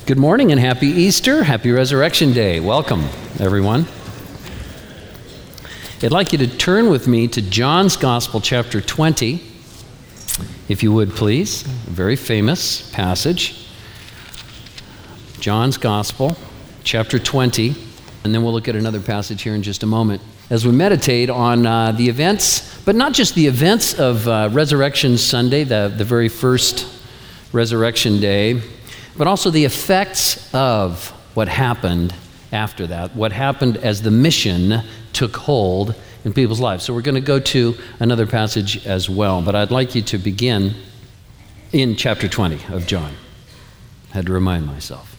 Good morning and happy Easter, happy Resurrection Day. Welcome, everyone. I'd like you to turn with me to John's Gospel, chapter 20, if you would please. A very famous passage. John's Gospel, chapter 20, and then we'll look at another passage here in just a moment as we meditate on the events, but not just the events of Resurrection Sunday, the very first Resurrection Day, but also the effects of what happened after that, what happened as the mission took hold in people's lives. So we're going to go to another passage as well, but I'd like you to begin in chapter 20 of John. I had to remind myself.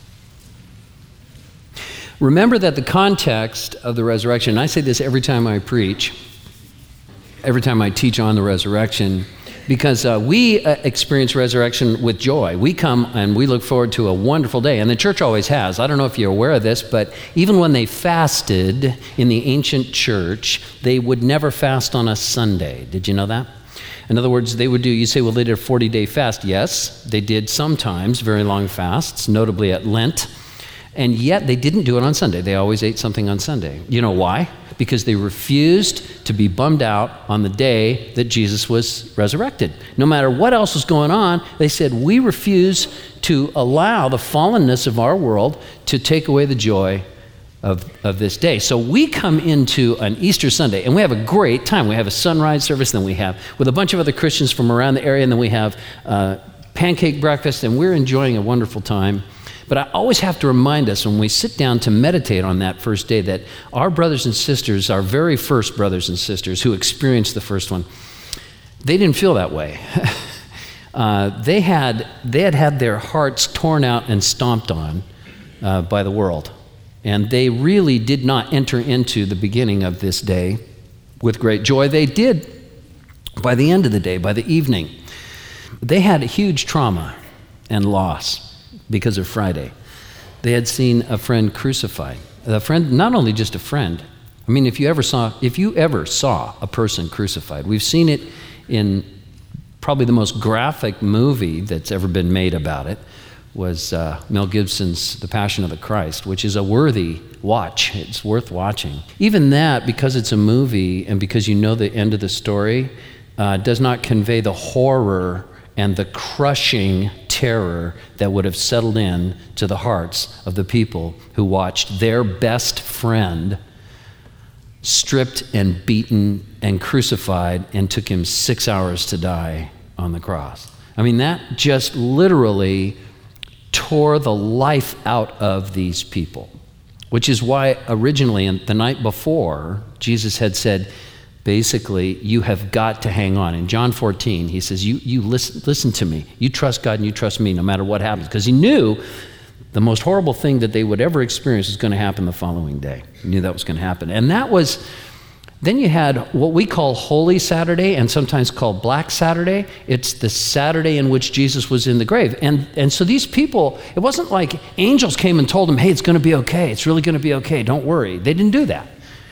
Remember that the context of the resurrection, and I say this every time I preach, every time I teach on the resurrection, because we experience resurrection with joy. We come and we look forward to a wonderful day, and the church always has. I don't know if you're aware of this, but even when they fasted in the ancient church, they would never fast on a Sunday. Did you know that? In other words, they would do, you say, well, they did a 40-day fast. Yes, they did sometimes very long fasts, notably at Lent, and yet they didn't do it on Sunday. They always ate something on Sunday. You know why? Because they refused to be bummed out on the day that Jesus was resurrected. No matter what else was going on, they said, we refuse to allow the fallenness of our world to take away the joy of this day. So we come into an Easter Sunday, and we have a great time. We have a sunrise service, then we have, with a bunch of other Christians from around the area, and then we have pancake breakfast, and we're enjoying a wonderful time. But I always have to remind us when we sit down to meditate on that first day that our brothers and sisters, our very first brothers and sisters who experienced the first one, they didn't feel that way. They had their hearts torn out and stomped on by the world. And they really did not enter into the beginning of this day with great joy. They did by the end of the day, by the evening. They had a huge trauma and loss. Because of Friday. They had seen a friend crucified. A friend, not only just a friend. I mean, if you ever saw a person crucified, we've seen it in probably the most graphic movie that's ever been made about it, was Mel Gibson's The Passion of the Christ, which is a worthy watch. It's worth watching. Even that, because it's a movie and because you know the end of the story, does not convey the horror and the crushing terror that would have settled in to the hearts of the people who watched their best friend stripped and beaten and crucified and took him 6 hours to die on the cross. I mean, that just literally tore the life out of these people, which is why originally, the night before, Jesus had said, basically, you have got to hang on. In John 14, he says, you listen to me. You trust God and you trust me no matter what happens. Because he knew the most horrible thing that they would ever experience was going to happen the following day. He knew that was going to happen. And that was, then you had what we call Holy Saturday and sometimes called Black Saturday. It's the Saturday in which Jesus was in the grave. And so these people, it wasn't like angels came and told them, hey, it's going to be okay. It's really going to be okay. Don't worry. They didn't do that.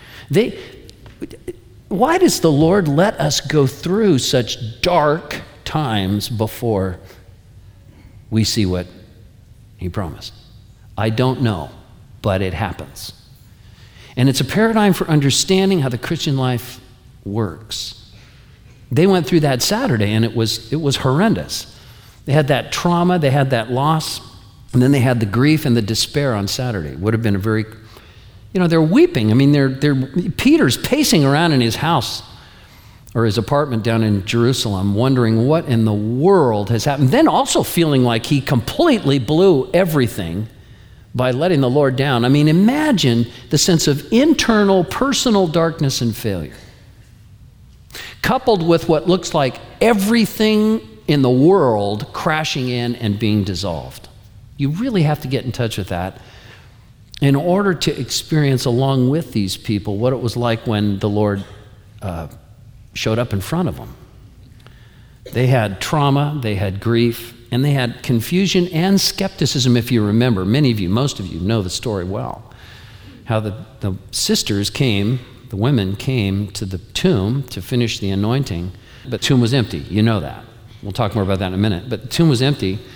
Why does the Lord let us go through such dark times before we see what he promised? I don't know, but it happens. And it's a paradigm for understanding how the Christian life works. They went through that Saturday, and it was horrendous. They had that trauma, they had that loss, and then they had the grief and the despair on Saturday. It would have been a very... they're weeping. I mean, Peter's pacing around in his house or his apartment down in Jerusalem, wondering what in the world has happened. Then also feeling like he completely blew everything by letting the Lord down. I mean, imagine the sense of internal, personal darkness and failure, coupled with what looks like everything in the world crashing in and being dissolved. You really have to get in touch with that in order to experience along with these people what it was like when the Lord showed up in front of them. They had trauma, they had grief, and they had confusion and skepticism, if you remember. Many of you, most of you know the story well. How the sisters came, the women came to the tomb to finish the anointing, but the tomb was empty. You know that. We'll talk more about that in a minute. But the tomb was empty.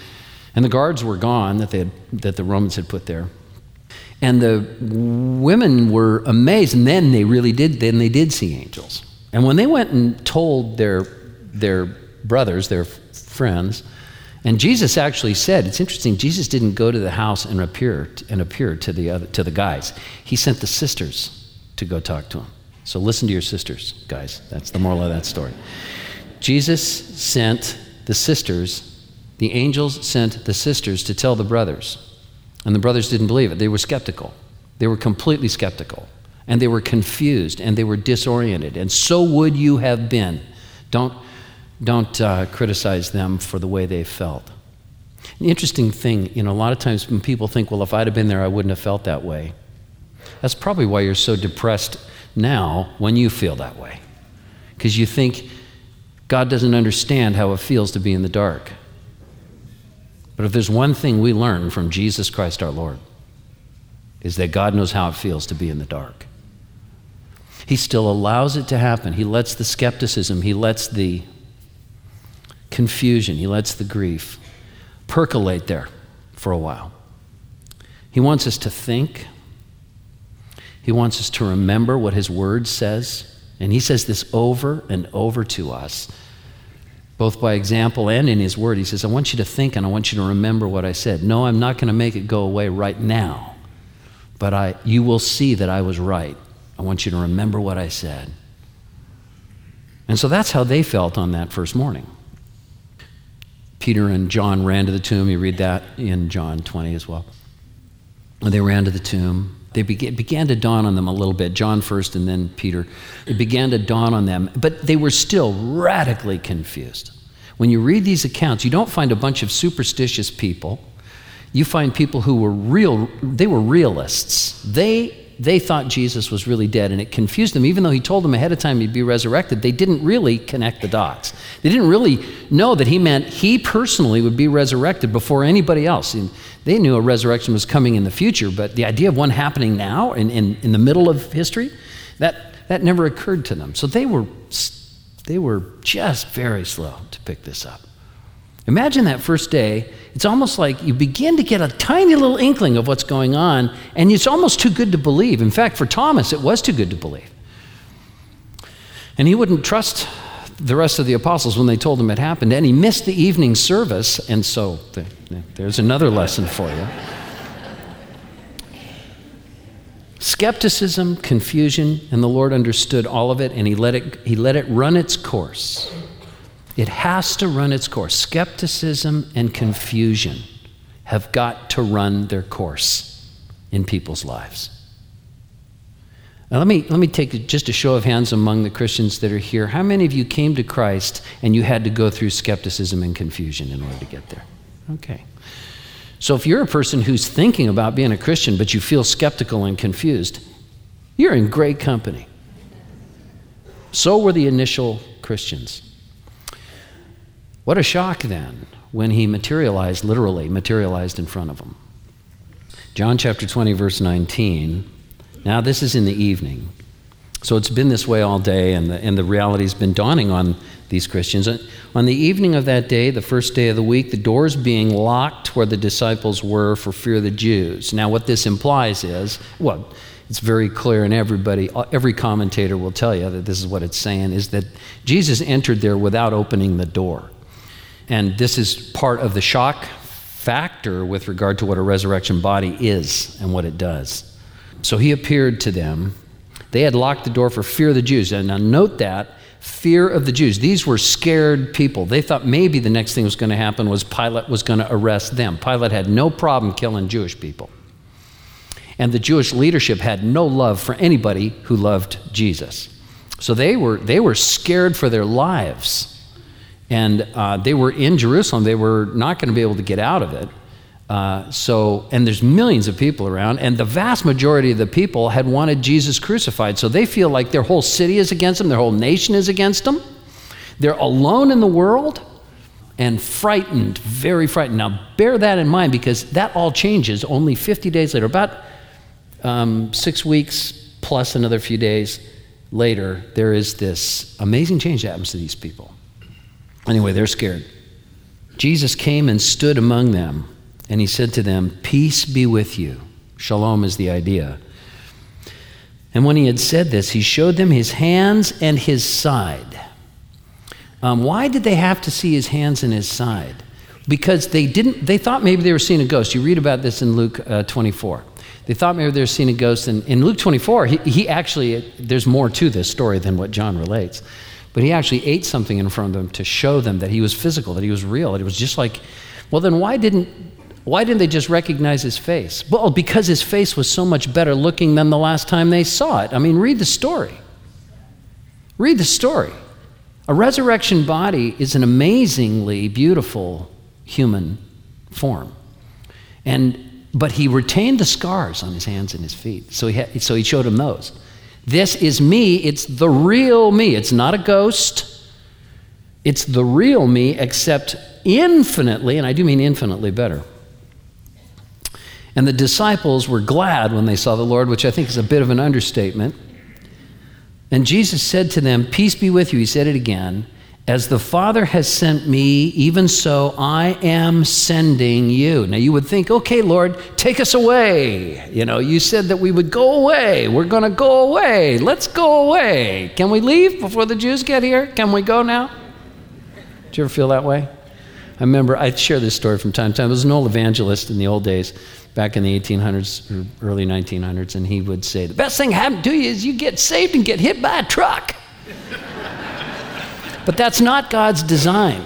And the guards were gone that the Romans had put there. And the women were amazed, and then they did see angels. And when they went and told their brothers, their friends, and Jesus actually said, it's interesting, Jesus didn't go to the house and appear to the guys. He sent the sisters to go talk to them. So listen to your sisters, guys. That's the moral of that story. Jesus sent the sisters, the angels sent the sisters to tell the brothers. And the brothers didn't believe it. They were skeptical. They were completely skeptical. And they were confused, and they were disoriented. And so would you have been. Don't criticize them for the way they felt. An interesting thing, a lot of times when people think, well, if I'd have been there, I wouldn't have felt that way. That's probably why you're so depressed now when you feel that way. Because you think God doesn't understand how it feels to be in the dark. But if there's one thing we learn from Jesus Christ our Lord, is that God knows how it feels to be in the dark. He still allows it to happen. He lets the skepticism, he lets the confusion, he lets the grief percolate there for a while. He wants us to think. He wants us to remember what his word says. And he says this over and over to us, both by example and in his word. He says, I want you to think and I want you to remember what I said. No, I'm not going to make it go away right now, but you will see that I was right. I want you to remember what I said. And so that's how they felt on that first morning. Peter and John ran to the tomb. You read that in John 20 as well. And they ran to the tomb. It began to dawn on them a little bit. John first and then Peter. It began to dawn on them, but they were still radically confused. When you read these accounts, you don't find a bunch of superstitious people. You find people who were they were realists. They thought Jesus was really dead, and it confused them. Even though he told them ahead of time he'd be resurrected, they didn't really connect the dots. They didn't really know that he meant he personally would be resurrected before anybody else. And they knew a resurrection was coming in the future, but the idea of one happening now in the middle of history, that never occurred to them. So they were just very slow to pick this up. Imagine that first day. It's almost like you begin to get a tiny little inkling of what's going on, and it's almost too good to believe. In fact, for Thomas, it was too good to believe. And he wouldn't trust the rest of the apostles when they told him it happened, and he missed the evening service, and so there's another lesson for you. Skepticism, confusion, and the Lord understood all of it, and he let it run its course. It has to run its course. Skepticism and confusion have got to run their course in people's lives. Now let me take just a show of hands among the Christians that are here. How many of you came to Christ and you had to go through skepticism and confusion in order to get there? Okay. So if you're a person who's thinking about being a Christian but you feel skeptical and confused, you're in great company. So were the initial Christians. What a shock then when he literally materialized in front of them. John chapter 20, verse 19. Now this is in the evening. So it's been this way all day, and the reality's been dawning on these Christians. On the evening of that day, the first day of the week, the doors being locked where the disciples were for fear of the Jews. Now what this implies is, it's very clear, and every commentator will tell you that this is what it's saying, is that Jesus entered there without opening the door. And this is part of the shock factor with regard to what a resurrection body is and what it does. So he appeared to them. They had locked the door for fear of the Jews. And now note that, fear of the Jews. These were scared people. They thought maybe the next thing was going to happen was Pilate was going to arrest them. Pilate had no problem killing Jewish people. And the Jewish leadership had no love for anybody who loved Jesus. So they were scared for their lives. And they were in Jerusalem. They were not going to be able to get out of it. And there's millions of people around, and the vast majority of the people had wanted Jesus crucified. So they feel like their whole city is against them, their whole nation is against them. They're alone in the world and frightened, very frightened. Now bear that in mind, because that all changes only 50 days later. About 6 weeks plus another few days later, there is this amazing change that happens to these people. Anyway, they're scared. Jesus came and stood among them, and he said to them, "Peace be with you." Shalom is the idea. And when he had said this, he showed them his hands and his side. Why did they have to see his hands and his side? Because they thought maybe they were seeing a ghost. You read about this in Luke 24. They thought maybe they were seeing a ghost. And in Luke 24, he actually, there's more to this story than what John relates. But he actually ate something in front of them to show them that he was physical, that he was real. It was just like, well, then why didn't they just recognize his face? Well, because his face was so much better looking than the last time they saw it. I mean, read the story. Read the story. A resurrection body is an amazingly beautiful human form. But he retained the scars on his hands and his feet. So he showed him those. This is me. It's the real me. It's not a ghost. It's the real me, except infinitely, and I do mean infinitely better. And the disciples were glad when they saw the Lord, which I think is a bit of an understatement. And Jesus said to them, "Peace be with you." He said it again. "As the Father has sent me, even so I am sending you." Now you would think, okay, Lord, take us away. You said that we would go away. We're going to go away. Let's go away. Can we leave before the Jews get here? Can we go now? Did you ever feel that way? I remember, I share this story from time to time. There was an old evangelist in the old days, back in the 1800s or early 1900s, and he would say, "The best thing happened to you is you get saved and get hit by a truck." But that's not God's design.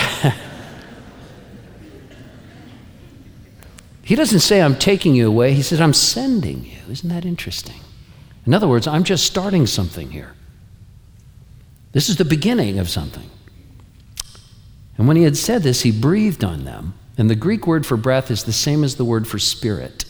He doesn't say, "I'm taking you away." He says, "I'm sending you." Isn't that interesting? In other words, I'm just starting something here. This is the beginning of something. And when he had said this, he breathed on them. And the Greek word for breath is the same as the word for spirit.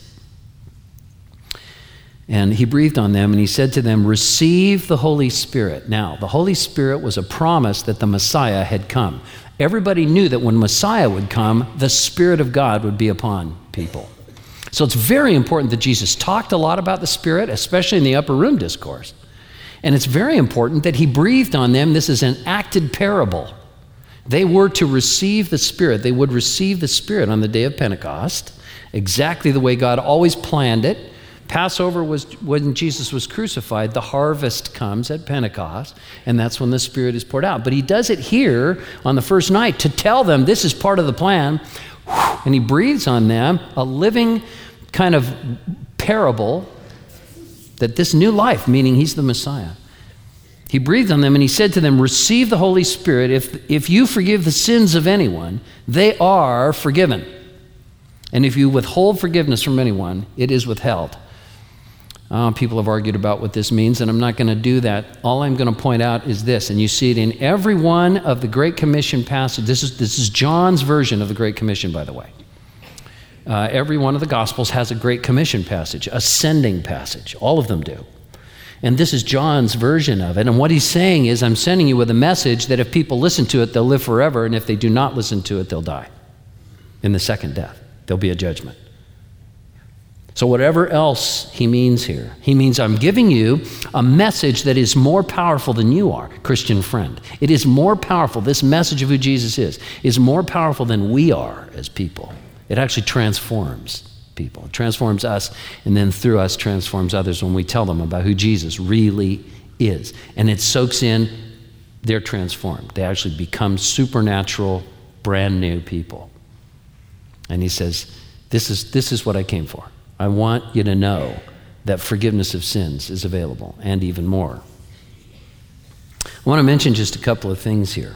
And he breathed on them, and he said to them, "Receive the Holy Spirit." Now, the Holy Spirit was a promise that the Messiah had come. Everybody knew that when Messiah would come, the Spirit of God would be upon people. So it's very important that Jesus talked a lot about the Spirit, especially in the upper room discourse. And it's very important that he breathed on them. This is an acted parable. They were to receive the Spirit. They would receive the Spirit on the day of Pentecost, exactly the way God always planned it. Passover was when Jesus was crucified. The harvest comes at Pentecost, and that's when the Spirit is poured out. But he does it here on the first night to tell them this is part of the plan, and he breathes on them a living kind of parable that this new life, meaning he's the Messiah. He breathed on them, and he said to them, "Receive the Holy Spirit. If you forgive the sins of anyone, they are forgiven. And if you withhold forgiveness from anyone, it is withheld." People have argued about what this means, and I'm not going to do that. All I'm going to point out is this, and you see it in every one of the Great Commission passages. This is John's version of the Great Commission, by the way. Every one of the Gospels has a Great Commission passage, a sending passage. All of them do. And this is John's version of it. And what he's saying is, I'm sending you with a message that if people listen to it, they'll live forever, and if they do not listen to it, they'll die. In the second death, there'll be a judgment. So whatever else he means here, he means I'm giving you a message that is more powerful than you are, Christian friend. It is more powerful. This message of who Jesus is more powerful than we are as people. It actually transforms people. It transforms us, and then through us transforms others when we tell them about who Jesus really is. And it soaks in, they're transformed. They actually become supernatural, brand new people. And he says, this is what I came for. I want you to know that forgiveness of sins is available, and even more. I want to mention just a couple of things here.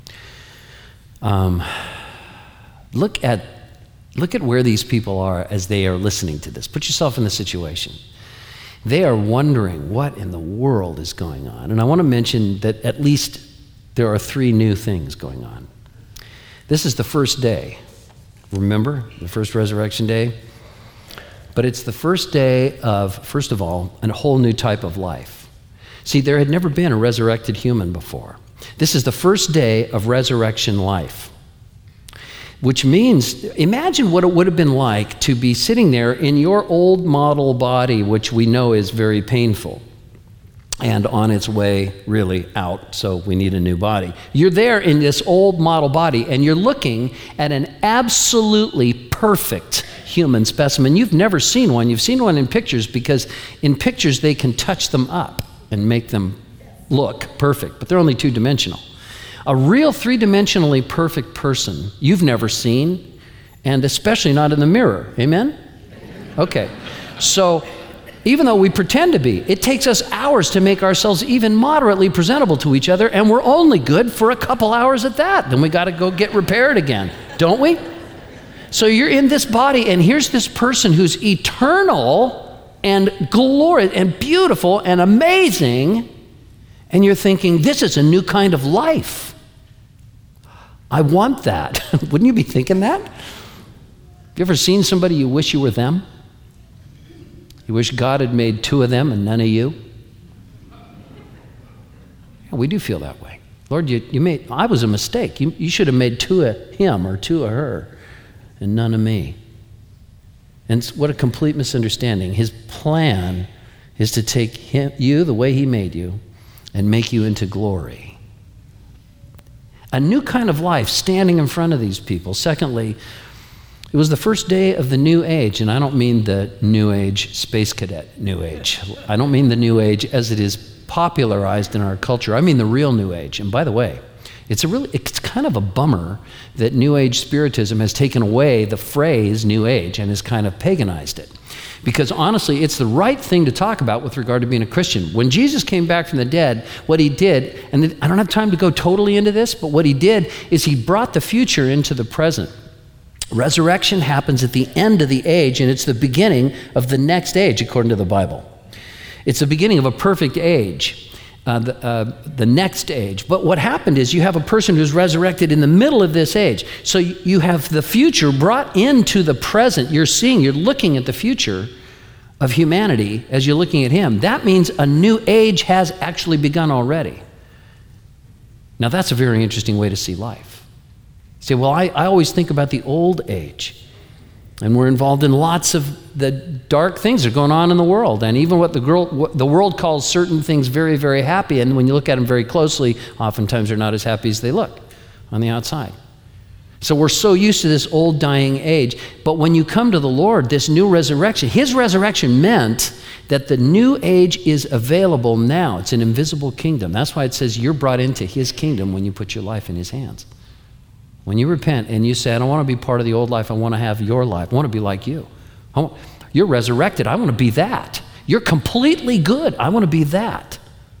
Look at where these people are as they are listening to this. Put yourself in the situation. They are wondering what in the world is going on. And I want to mention that at least there are 3 new things going on. This is the first day. Remember, the first resurrection day? But it's the first day of, first of all, a whole new type of life. See, there had never been a resurrected human before. This is the first day of resurrection life. Which means, imagine what it would have been like to be sitting there in your old model body, which we know is very painful. and on its way really out, so we need a new body. You're there in this old model body, and you're looking at an absolutely perfect human specimen. You've never seen one. You've seen one in pictures, because in pictures they can touch them up and make them look perfect, but they're only two-dimensional. A real three-dimensionally perfect person you've never seen, and especially not in the mirror. Amen? Okay. So even though we pretend to be, it takes us hours to make ourselves even moderately presentable to each other, and we're only good for a couple hours at that. Then we got to go get repaired again, don't we? So you're in this body, and here's this person who's eternal and glorious and beautiful and amazing, and you're thinking, this is a new kind of life. I want that. Wouldn't you be thinking that? Have you ever seen somebody you wish you were them? You wish God had made two of them and none of you? Yeah, we do feel that way. Lord, I was a mistake. You should have made two of him or two of her and none of me. And what a complete misunderstanding. His plan is to take you the way he made you and make you into glory. A new kind of life standing in front of these people. Secondly, it was the first day of the new age, and I don't mean the new age space cadet new age. I don't mean the new age as it is popularized in our culture. I mean the real new age. And by the way, it's kind of a bummer that new age spiritism has taken away the phrase new age and has kind of paganized it. Because honestly, it's the right thing to talk about with regard to being a Christian. When Jesus came back from the dead, what he did, and I don't have time to go totally into this, but what he did is he brought the future into the present. Resurrection happens at the end of the age, and it's the beginning of the next age, according to the Bible. It's the beginning of a perfect age, the next age. But what happened is you have a person who's resurrected in the middle of this age. So you have the future brought into the present. You're looking at the future of humanity as you're looking at him. That means a new age has actually begun already. Now, that's a very interesting way to see life. You say, well, I always think about the old age, and we're involved in lots of the dark things that are going on in the world, and even what the world calls certain things very, very happy, and when you look at them very closely, oftentimes they're not as happy as they look on the outside. So we're so used to this old dying age, but when you come to the Lord, this new resurrection, his resurrection meant that the new age is available now. It's an invisible kingdom. That's why it says you're brought into his kingdom when you put your life in his hands. When you repent and you say, I don't want to be part of the old life, I want to have your life. I want to be like you. You're resurrected. I want to be that. You're completely good. I want to be that.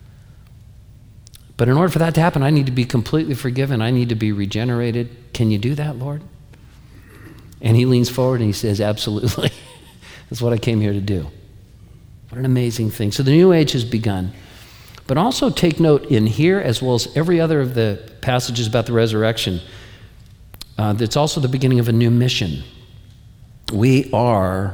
But in order for that to happen, I need to be completely forgiven. I need to be regenerated. Can you do that, Lord? And he leans forward and he says, absolutely. That's what I came here to do. What an amazing thing. So the new age has begun. But also take note in here, as well as every other of the passages about the resurrection, it's also the beginning of a new mission. We are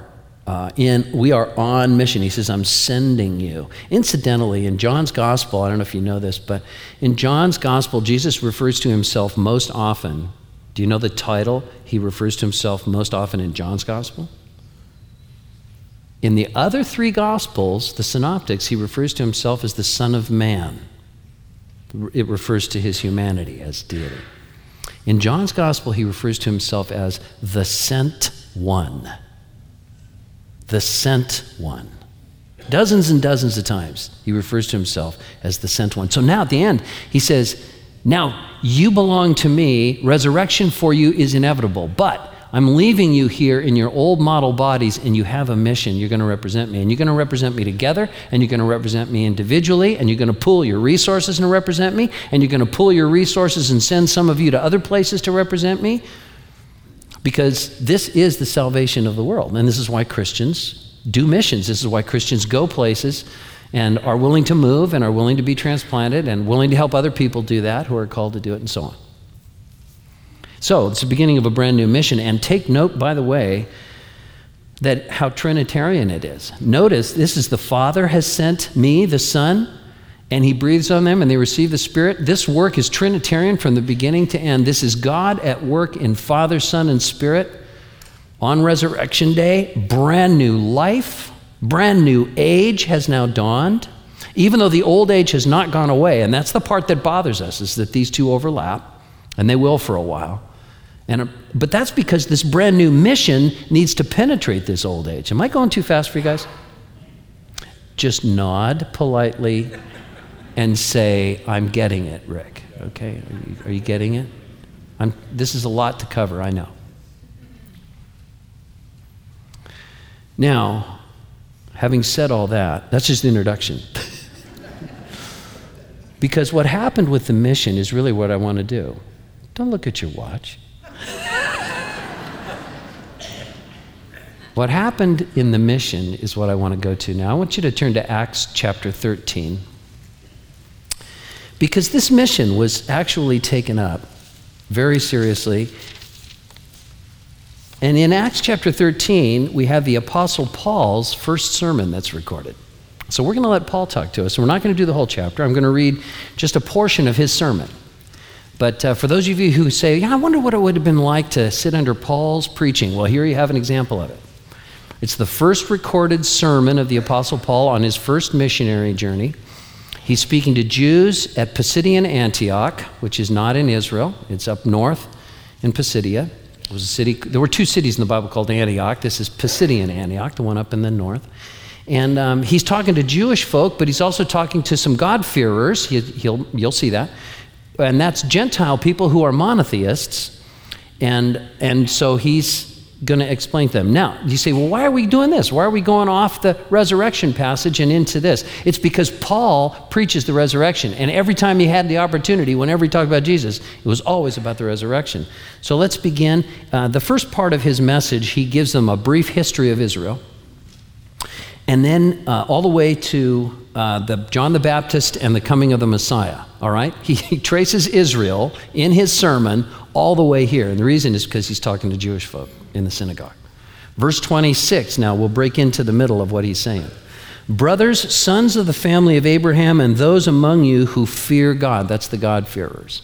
on mission. He says, I'm sending you. Incidentally, in John's gospel, I don't know if you know this, but in John's gospel, Jesus refers to himself most often. Do you know the title he refers to himself most often in John's gospel? In the other three gospels, the synoptics, he refers to himself as the Son of Man. It refers to his humanity as deity. In John's gospel, he refers to himself as the sent one. The sent one. Dozens and dozens of times, he refers to himself as the sent one. So now at the end, he says, now you belong to me. Resurrection for you is inevitable, but I'm leaving you here in your old model bodies, and you have a mission. You're going to represent me, and you're going to represent me together, and you're going to represent me individually, and you're going to pool your resources and represent me, and you're going to pool your resources and send some of you to other places to represent me, because this is the salvation of the world. And this is why Christians do missions. This is why Christians go places and are willing to move and are willing to be transplanted and willing to help other people do that who are called to do it and so on. So it's the beginning of a brand new mission. And take note, by the way, that how Trinitarian it is. Notice this is the Father has sent me, the Son, and he breathes on them and they receive the Spirit. This work is Trinitarian from the beginning to end. This is God at work in Father, Son, and Spirit on Resurrection Day. Brand new life, brand new age has now dawned. Even though the old age has not gone away, and that's the part that bothers us, is that these two overlap, and they will for a while. But that's because this brand new mission needs to penetrate this old age. Am I going too fast for you guys? Just nod politely and say, I'm getting it, Rick. Okay, are you getting it? This is a lot to cover, I know. Now, having said all that, that's just the introduction. Because what happened with the mission is really what I want to do. Don't look at your watch. What happened in the mission is what I want to go to now. I want you to turn to Acts chapter 13. Because this mission was actually taken up very seriously. And in Acts chapter 13, we have the Apostle Paul's first sermon that's recorded. So we're going to let Paul talk to us. We're not going to do the whole chapter. I'm going to read just a portion of his sermon. But for those of you who say, I wonder what it would have been like to sit under Paul's preaching. Well, here you have an example of it. It's the first recorded sermon of the Apostle Paul on his first missionary journey. He's speaking to Jews at Pisidian Antioch, which is not in Israel. It's up north in Pisidia. It was a city. There were two cities in the Bible called Antioch. This is Pisidian Antioch, the one up in the north. And he's talking to Jewish folk, but he's also talking to some God-fearers. You'll see that. And that's Gentile people who are monotheists. And so he's going to explain to them. Now, you say, well, why are we doing this? Why are we going off the resurrection passage and into this? It's because Paul preaches the resurrection. And every time he had the opportunity, whenever he talked about Jesus, it was always about the resurrection. So let's begin. The first part of his message, he gives them a brief history of Israel. And then all the way to John the Baptist and the coming of the Messiah, all right? He traces Israel in his sermon all the way here. And the reason is because he's talking to Jewish folk in the synagogue. Verse 26, now we'll break into the middle of what he's saying. Brothers, sons of the family of Abraham, and those among you who fear God. That's the God-fearers.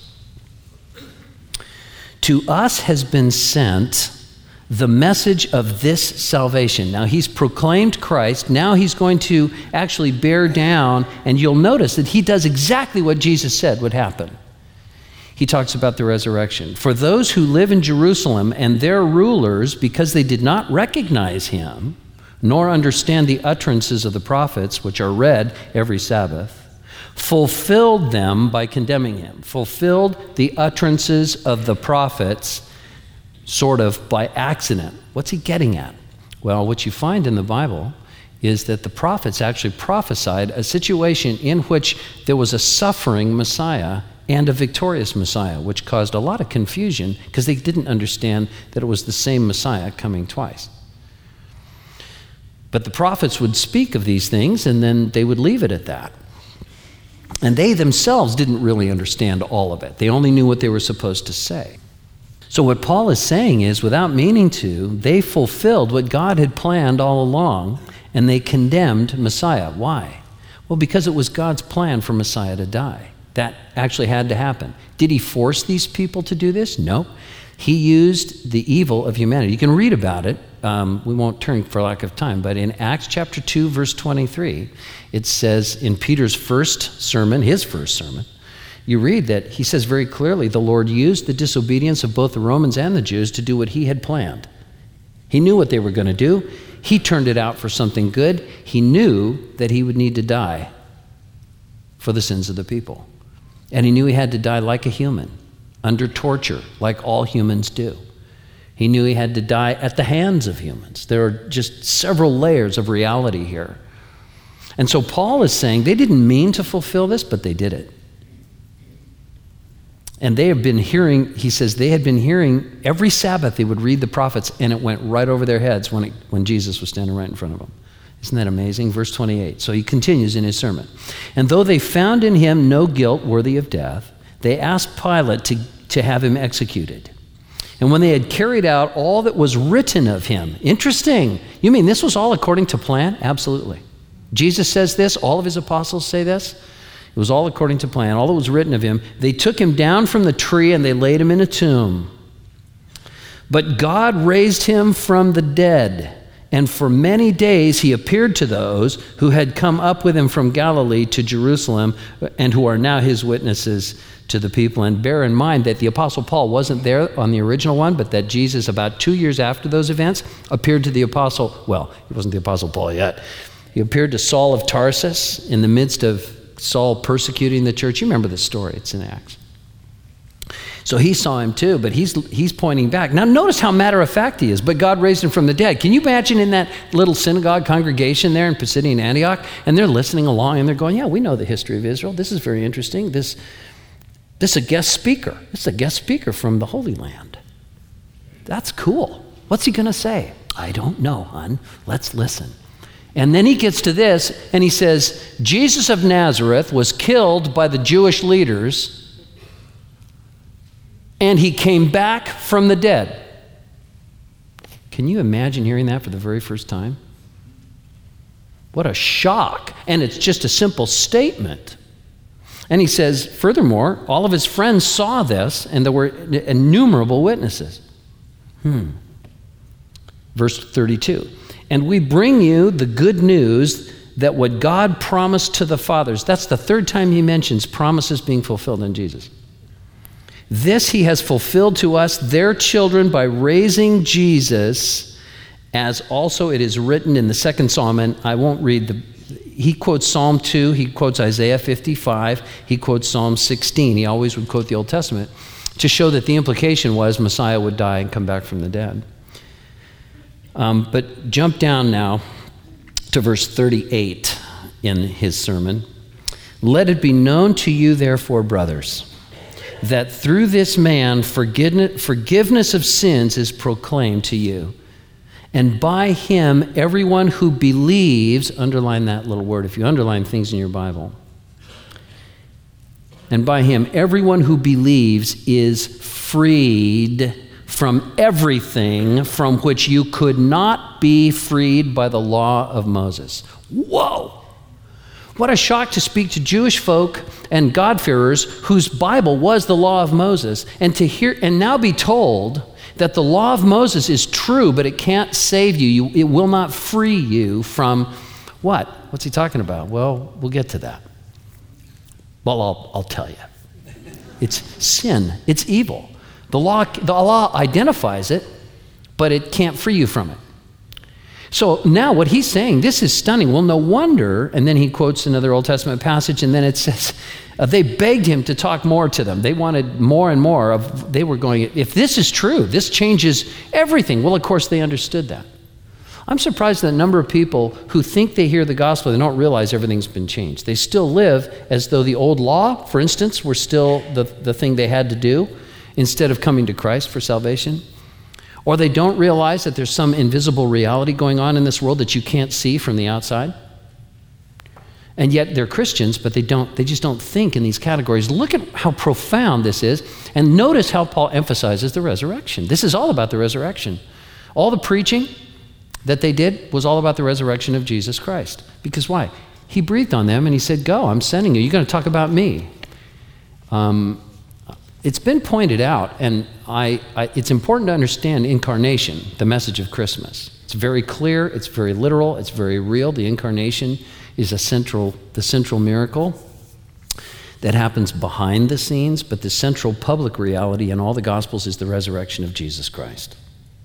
To us has been sent the message of this salvation. Now he's proclaimed Christ. Now he's going to actually bear down, and you'll notice that he does exactly what Jesus said would happen. He talks about the resurrection. For those who live in Jerusalem and their rulers, because they did not recognize him, nor understand the utterances of the prophets, which are read every Sabbath, fulfilled them by condemning him. Fulfilled the utterances of the prophets sort of by accident. What's he getting at? Well, what you find in the Bible is that the prophets actually prophesied a situation in which there was a suffering Messiah and a victorious Messiah, which caused a lot of confusion because they didn't understand that it was the same Messiah coming twice. But the prophets would speak of these things and then they would leave it at that. And they themselves didn't really understand all of it. They only knew what they were supposed to say. So what Paul is saying is, without meaning to, they fulfilled what God had planned all along, and they condemned Messiah. Why? Well, because it was God's plan for Messiah to die. That actually had to happen. Did he force these people to do this? No. He used the evil of humanity. You can read about it. We won't turn for lack of time, but in Acts chapter 2, verse 23, it says in Peter's first sermon, his first sermon, you read that he says very clearly, the Lord used the disobedience of both the Romans and the Jews to do what he had planned. He knew what they were going to do. He turned it out for something good. He knew that he would need to die for the sins of the people. And he knew he had to die like a human, under torture, like all humans do. He knew he had to die at the hands of humans. There are just several layers of reality here. And so Paul is saying they didn't mean to fulfill this, but they did it. And they have been hearing, he says, they had been hearing every Sabbath they would read the prophets, and it went right over their heads when Jesus was standing right in front of them. Isn't that amazing? Verse 28. So he continues in his sermon. And though they found in him no guilt worthy of death, they asked Pilate to have him executed. And when they had carried out all that was written of him, interesting. You mean this was all according to plan? Absolutely. Jesus says this, all of his apostles say this. It was all according to plan, all that was written of him. They took him down from the tree and they laid him in a tomb. But God raised him from the dead, And for many days he appeared to those who had come up with him from Galilee to Jerusalem and who are now his witnesses to the people. And bear in mind that the Apostle Paul wasn't there on the original one, but that Jesus, about 2 years after those events, appeared to the Apostle, well, he wasn't the Apostle Paul yet. He appeared to Saul of Tarsus in the midst of Saul persecuting the church. You remember the story, it's in Acts. So he saw him too, but he's pointing back. Now notice how matter-of-fact he is, but God raised him from the dead. Can you imagine in that little synagogue congregation there in Pisidian Antioch, and they're listening along and they're going, yeah, we know the history of Israel. This is very interesting. This is a guest speaker. This is a guest speaker from the Holy Land. That's cool. What's he going to say? I don't know, hon. Let's listen. And then he gets to this and he says, Jesus of Nazareth was killed by the Jewish leaders and he came back from the dead. Can you imagine hearing that for the very first time? What a shock. And it's just a simple statement. And he says, furthermore, all of his friends saw this, and there were innumerable witnesses. Verse 32. And we bring you the good news that what God promised to the fathers, that's the third time he mentions promises being fulfilled in Jesus. This he has fulfilled to us, their children, by raising Jesus, as also it is written in the second psalm, and I won't read he quotes Psalm 2, he quotes Isaiah 55, he quotes Psalm 16. He always would quote the Old Testament to show that the implication was Messiah would die and come back from the dead. But jump down now to verse 38 in his sermon. Let it be known to you, therefore, brothers, that through this man forgiveness of sins is proclaimed to you. And by him, everyone who believes, underline that little word if you underline things in your Bible. And by him, everyone who believes is freed from everything from which you could not be freed by the law of Moses. Whoa! What a shock to speak to Jewish folk and God-fearers whose Bible was the law of Moses, and to hear and now be told that the law of Moses is true, but it can't save you. It will not free you from what? What's he talking about? Well, we'll get to that. Well, I'll tell you. It's sin. It's evil. The law identifies it, but it can't free you from it. So now what he's saying, this is stunning. Well, no wonder, and then he quotes another Old Testament passage, and then it says, they begged him to talk more to them. They wanted more and more they were going, if this is true, this changes everything. Well, of course, they understood that. I'm surprised at the number of people who think they hear the gospel, they don't realize everything's been changed. They still live as though the old law, for instance, were still the thing they had to do instead of coming to Christ for salvation. Or they don't realize that there's some invisible reality going on in this world that you can't see from the outside. And yet they're Christians, but they just don't think in these categories. Look at how profound this is, and notice how Paul emphasizes the resurrection. This is all about the resurrection. All the preaching that they did was all about the resurrection of Jesus Christ. Because why? He breathed on them and he said, go, I'm sending you. You're going to talk about me. It's been pointed out, and it's important to understand incarnation, the message of Christmas. It's very clear, it's very literal, it's very real. The incarnation is the central miracle that happens behind the scenes, but the central public reality in all the Gospels is the resurrection of Jesus Christ.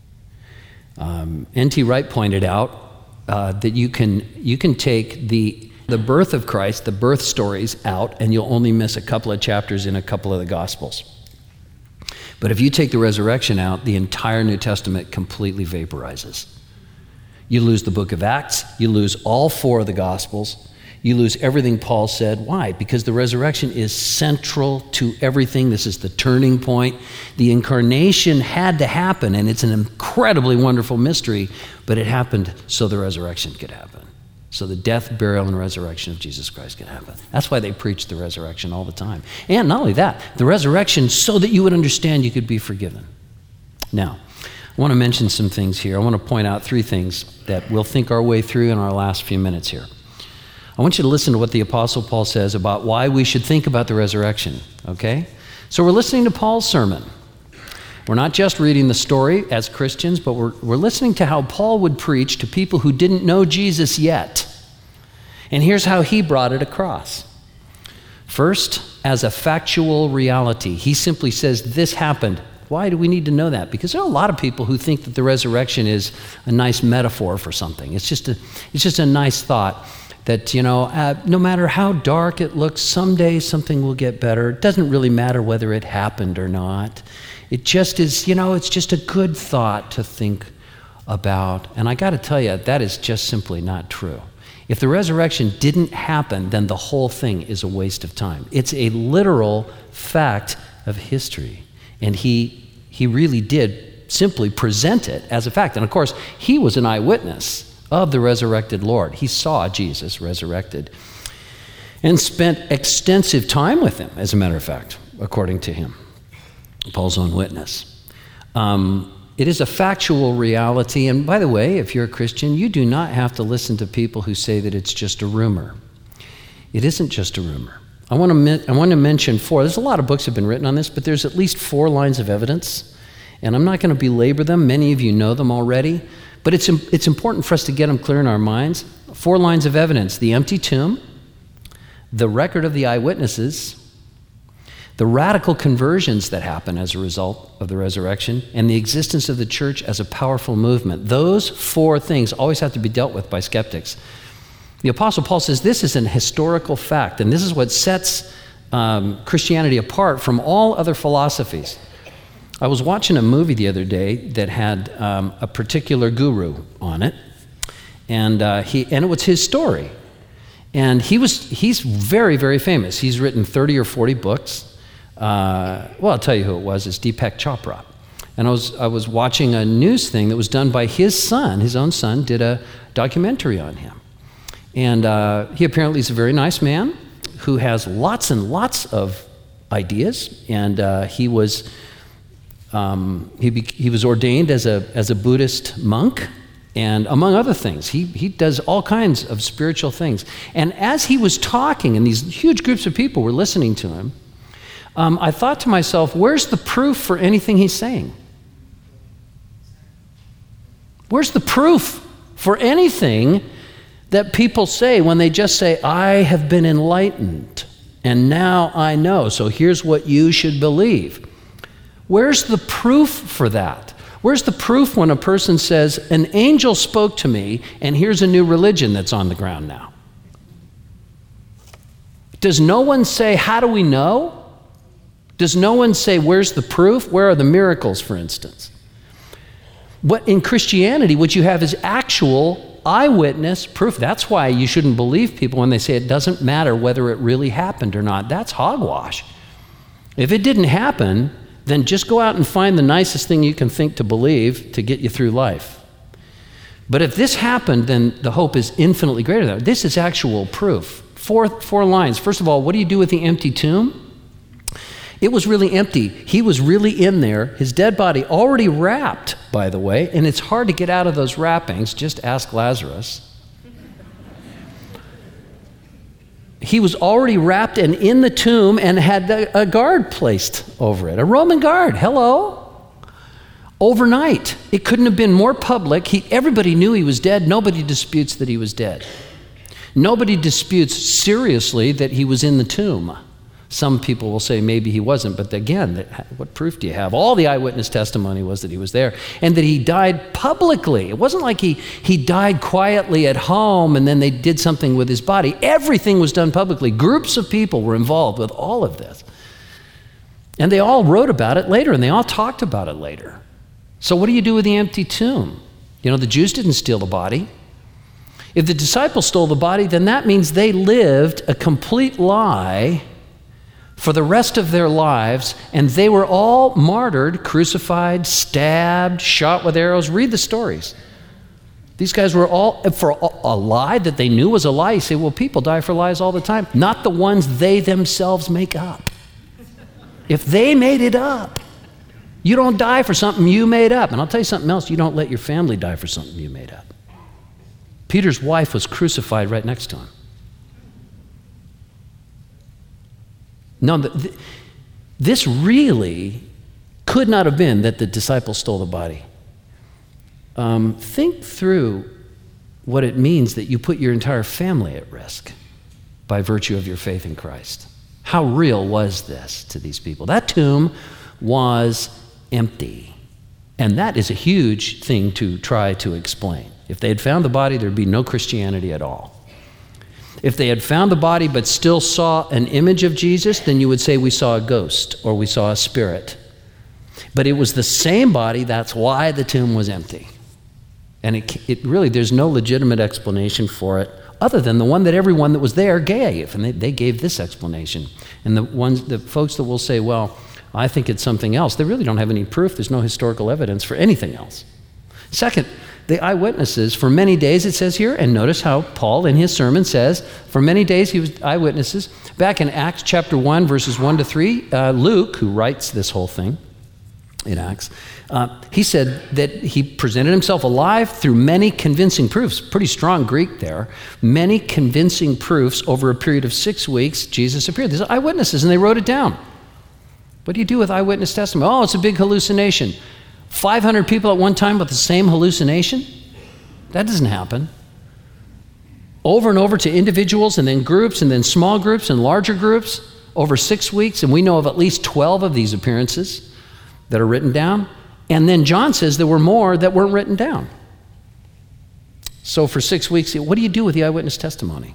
N.T. Wright pointed out that you can take the birth of Christ, the birth stories out, and you'll only miss a couple of chapters in a couple of the Gospels. But if you take the resurrection out, the entire New Testament completely vaporizes. You lose the book of Acts, you lose all 4 of the Gospels, you lose everything Paul said. Why? Because the resurrection is central to everything. This is the turning point. The incarnation had to happen, and it's an incredibly wonderful mystery, but it happened so the resurrection could happen. So the death, burial, and resurrection of Jesus Christ could happen. That's why they preach the resurrection all the time. And not only that, the resurrection so that you would understand you could be forgiven. Now, I want to mention some things here. I want to point out 3 things that we'll think our way through in our last few minutes here. I want you to listen to what the Apostle Paul says about why we should think about the resurrection, okay? So we're listening to Paul's sermon. We're not just reading the story as Christians, but we're listening to how Paul would preach to people who didn't know Jesus yet. And here's how he brought it across. First, as a factual reality. He simply says, this happened. Why do we need to know that? Because there are a lot of people who think that the resurrection is a nice metaphor for something. It's just a nice thought that, no matter how dark it looks, someday something will get better. It doesn't really matter whether it happened or not. It just is, it's just a good thought to think about. And I got to tell you, that is just simply not true. If the resurrection didn't happen, then the whole thing is a waste of time. It's a literal fact of history. And he really did simply present it as a fact. And of course, he was an eyewitness of the resurrected Lord. He saw Jesus resurrected and spent extensive time with him, as a matter of fact, according to him, Paul's own witness. It is a factual reality. And by the way, if you're a Christian, you do not have to listen to people who say that it's just a rumor. It isn't just a rumor. I want to mention 4. There's a lot of books have been written on this, but there's at least 4 lines of evidence. And I'm not going to belabor them. Many of you know them already. But it's important for us to get them clear in our minds. 4 lines of evidence: the empty tomb, the record of the eyewitnesses, the radical conversions that happen as a result of the resurrection, and the existence of the church as a powerful movement. Those 4 things always have to be dealt with by skeptics. The Apostle Paul says this is an historical fact, and this is what sets Christianity apart from all other philosophies. I was watching a movie the other day that had a particular guru on it, and it was his story. And he's very, very famous. He's written 30 or 40 books. I'll tell you who it was. It's Deepak Chopra. And I was watching a news thing that was done by his own son, did a documentary on him. And he apparently is a very nice man who has lots and lots of ideas. And he was ordained as a Buddhist monk. And among other things, he does all kinds of spiritual things. And as he was talking, and these huge groups of people were listening to him, I thought to myself, where's the proof for anything he's saying? Where's the proof for anything that people say when they just say, I have been enlightened, and now I know, so here's what you should believe? Where's the proof for that? Where's the proof when a person says, an angel spoke to me, and here's a new religion that's on the ground now? Does no one say, how do we know? Does no one say, where's the proof? Where are the miracles, for instance? In Christianity, what you have is actual eyewitness proof. That's why you shouldn't believe people when they say it doesn't matter whether it really happened or not. That's hogwash. If it didn't happen, then just go out and find the nicest thing you can think to believe to get you through life. But if this happened, then the hope is infinitely greater than that. This is actual proof. Four lines. First of all, what do you do with the empty tomb? It was really empty. He was really in there. His dead body already wrapped, by the way, and it's hard to get out of those wrappings. Just ask Lazarus. He was already wrapped and in the tomb and had a guard placed over it, a Roman guard. Hello? Overnight. It couldn't have been more public. Everybody knew he was dead. Nobody disputes that he was dead. Nobody disputes seriously that he was in the tomb. Some people will say maybe he wasn't, but again, what proof do you have? All the eyewitness testimony was that he was there and that he died publicly. It wasn't like he died quietly at home and then they did something with his body. Everything was done publicly. Groups of people were involved with all of this. And they all wrote about it later and they all talked about it later. So what do you do with the empty tomb? You know, the Jews didn't steal the body. If the disciples stole the body, then that means they lived a complete lie for the rest of their lives, and they were all martyred, crucified, stabbed, shot with arrows. Read the stories. These guys were all, for a lie that they knew was a lie. You say, well, people die for lies all the time. Not the ones they themselves make up. If they made it up, you don't die for something you made up. And I'll tell you something else, you don't let your family die for something you made up. Peter's wife was crucified right next to him. No, this really Could not have been that the disciples stole the body. Think through what it means that you put your entire family at risk by virtue of your faith in Christ. How real was this to these people? That tomb was empty. And that is a huge thing to try to explain. If they had found the body, there'd be no Christianity at all. If they had found the body but still saw an image of Jesus, then you would say we saw a ghost or we saw a spirit. But it was the same body, that's why the tomb was empty. And it really, there's no legitimate explanation for it other than the one that everyone that was there gave. And they gave this explanation. And the folks that will say, well, I think it's something else, they really don't have any proof. There's no historical evidence for anything else. Second, the eyewitnesses, for many days it says here, and notice how Paul in his sermon says, for many days he was eyewitnesses. Back in Acts chapter 1, verses 1 to 3, Luke, who writes this whole thing in Acts, he said that he presented himself alive through many convincing proofs. Pretty strong Greek there. Many convincing proofs over a period of 6 weeks, Jesus appeared. There's eyewitnesses, and they wrote it down. What do you do with eyewitness testimony? Oh, it's a big hallucination. 500 people at one time with the same hallucination? That doesn't happen. Over and over to individuals and then groups and then small groups and larger groups over 6 weeks, and we know of at least 12 of these appearances that are written down. And then John says there were more that weren't written down. So for 6 weeks, what do you do with the eyewitness testimony?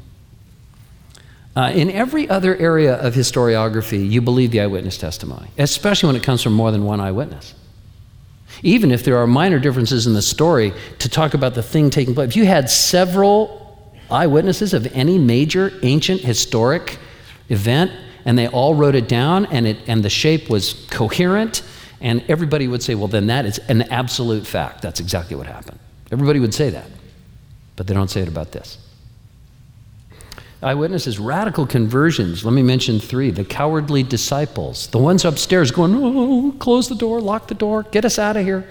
In every other area of historiography, you believe the eyewitness testimony, especially when it comes from more than one eyewitness. Even if there are minor differences in the story to talk about the thing taking place. If you had several eyewitnesses of any major, ancient, historic event, and they all wrote it down, and the shape was coherent, and everybody would say, well, then that is an absolute fact. That's exactly what happened. Everybody would say that, but they don't say it about this. Eyewitnesses, radical conversions. Let me mention 3. The cowardly disciples, the ones upstairs going, oh, close the door, lock the door, get us out of here.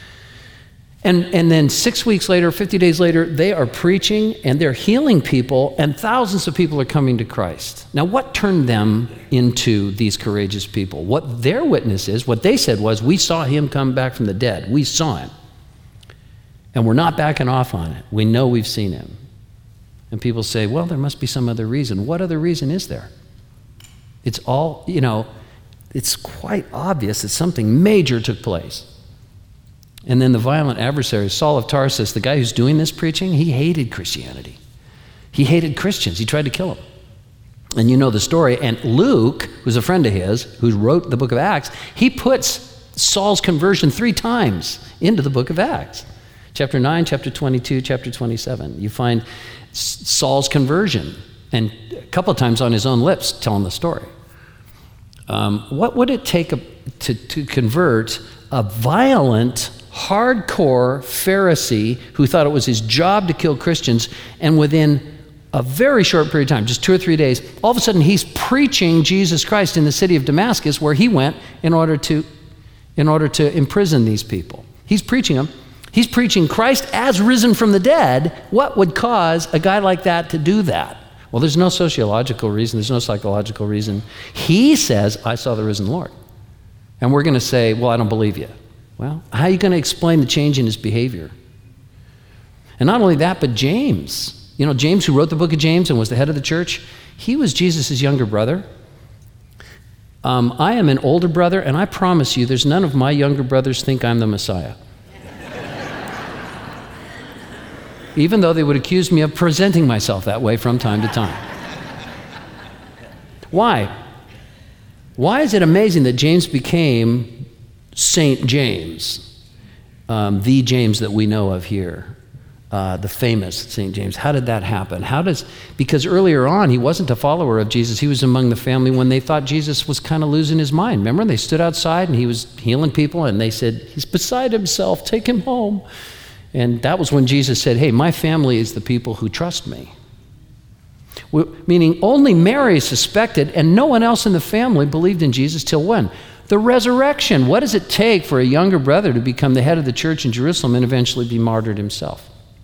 And then 6 weeks later, 50 days later, they are preaching and they're healing people, and thousands of people are coming to Christ. Now, what turned them into these courageous people? What their witness is, what they said was, we saw him come back from the dead. We saw him. And we're not backing off on it. We know we've seen him. And people say, well, there must be some other reason. What other reason is there? It's all, it's quite obvious that something major took place. And then the violent adversary, Saul of Tarsus, the guy who's doing this preaching, he hated Christianity. He hated Christians. He tried to kill them. And you know the story. And Luke, who's a friend of his, who wrote the book of Acts, he puts Saul's conversion 3 times into the book of Acts. Chapter 9, chapter 22, chapter 27. You find Saul's conversion, and a couple of times on his own lips telling the story. What would it take to convert a violent, hardcore Pharisee who thought it was his job to kill Christians, and within a very short period of time, just 2 or 3 days, all of a sudden he's preaching Jesus Christ in the city of Damascus, where he went in order to imprison these people. He's preaching them. He's preaching Christ as risen from the dead. What would cause a guy like that to do that? Well, there's no sociological reason. There's no psychological reason. He says, I saw the risen Lord. And we're going to say, well, I don't believe you. Well, how are you going to explain the change in his behavior? And not only that, but James. James, who wrote the book of James and was the head of the church, he was Jesus' younger brother. I am an older brother, and I promise you, there's none of my younger brothers think I'm the Messiah. Even though they would accuse me of presenting myself that way from time to time. Why? Why is it amazing that James became Saint James, the James that we know of here, the famous Saint James? How did that happen? Because earlier on, he wasn't a follower of Jesus. He was among the family when they thought Jesus was kind of losing his mind. Remember, they stood outside and he was healing people, and they said, he's beside himself, take him home. And that was when Jesus said, hey, my family is the people who trust me. Meaning only Mary suspected, and no one else in the family believed in Jesus till when? The resurrection. What does it take for a younger brother to become the head of the church in Jerusalem and eventually be martyred himself?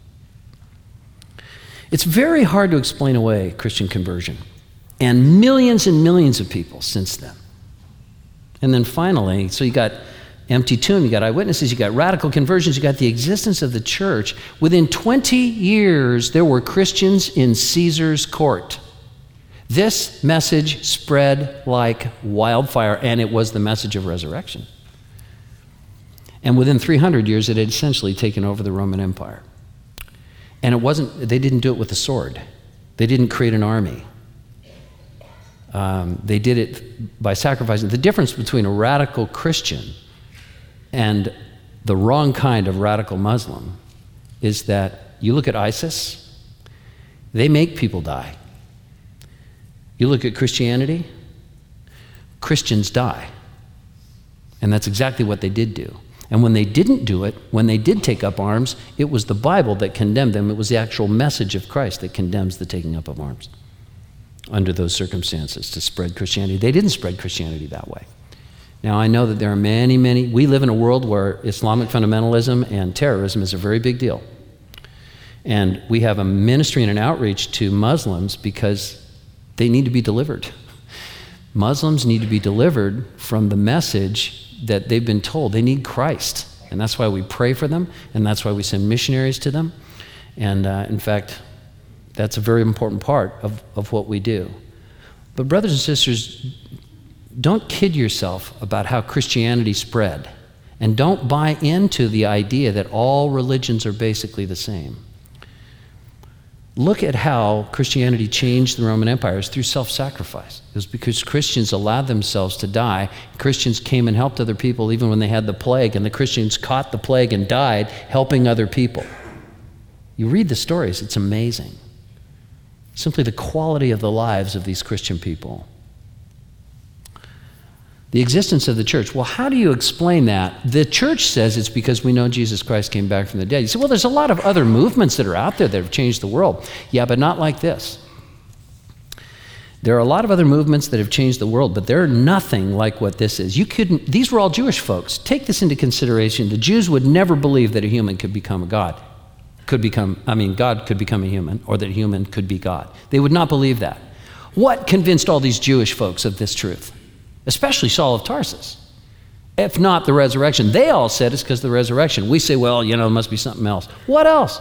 It's very hard to explain away Christian conversion. And millions of people since then. And then finally, so you got empty tomb, you got eyewitnesses, you got radical conversions, you got the existence of the church. Within 20 years, there were Christians in Caesar's court. This message spread like wildfire, and it was the message of resurrection. And within 300 years, it had essentially taken over the Roman Empire. And they didn't do it with a sword. They didn't create an army. They did it by sacrificing. The difference between a radical Christian and the wrong kind of radical Muslim is that you look at ISIS, they make people die. You look at Christianity, Christians die. And that's exactly what they did do. And when they didn't do it, when they did take up arms, it was the Bible that condemned them. It was the actual message of Christ that condemns the taking up of arms under those circumstances to spread Christianity. They didn't spread Christianity that way. Now, I know that there are many, we live in a world where Islamic fundamentalism and terrorism is a very big deal. And we have a ministry and an outreach to Muslims because they need to be delivered. Muslims need to be delivered from the message that they've been told. They need Christ. And that's why we pray for them, and that's why we send missionaries to them. And in fact, that's a very important part of what we do. But brothers and sisters, don't kid yourself about how Christianity spread. And don't buy into the idea that all religions are basically the same. Look at how Christianity changed the Roman Empire. It was through self-sacrifice. It was because Christians allowed themselves to die. Christians came and helped other people even when they had the plague, and the Christians caught the plague and died helping other people. You read the stories, it's amazing. Simply the quality of the lives of these Christian people. The existence of the church. Well, how do you explain that? The church says it's because we know Jesus Christ came back from the dead. You say, well, there's a lot of other movements that are out there that have changed the world. Yeah, but not like this. There are a lot of other movements that have changed the world, but they're nothing like what this is. These were all Jewish folks. Take this into consideration. The Jews would never believe that a human could become a God. God could become a human, or that a human could be God. They would not believe that. What convinced all these Jewish folks of this truth? Especially Saul of Tarsus. If not the resurrection. They all said it's because of the resurrection. We say, well, it must be something else. What else?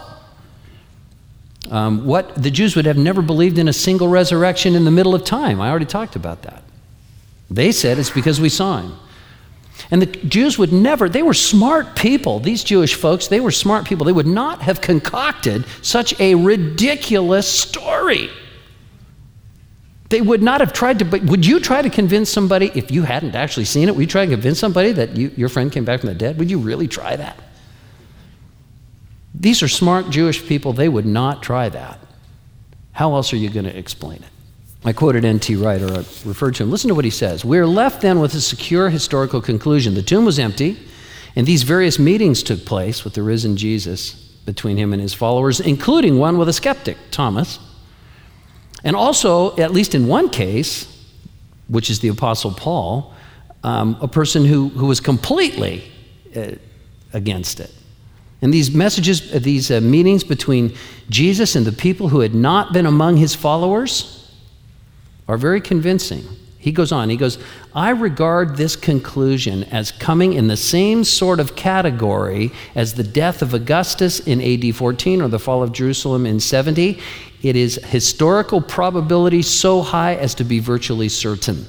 What the Jews would have never believed in a single resurrection in the middle of time. I already talked about that. They said it's because we saw him. And the Jews would never, they were smart people. These Jewish folks, they were smart people. They would not have concocted such a ridiculous story. They would not have tried to, but would you try to convince somebody, if you hadn't actually seen it, would you try to convince somebody that your friend came back from the dead? Would you really try that? These are smart Jewish people. They would not try that. How else are you going to explain it? I quoted N.T. Wright, or I referred to him. Listen to what he says. We're left then with a secure historical conclusion. The tomb was empty, and these various meetings took place with the risen Jesus between him and his followers, including one with a skeptic, Thomas. And also, at least in one case, which is the Apostle Paul, a person who was completely against it. And these messages, these meetings between Jesus and the people who had not been among his followers are very convincing. He goes on, I regard this conclusion as coming in the same sort of category as the death of Augustus in AD 14 or the fall of Jerusalem in 70. It is historical probability so high as to be virtually certain.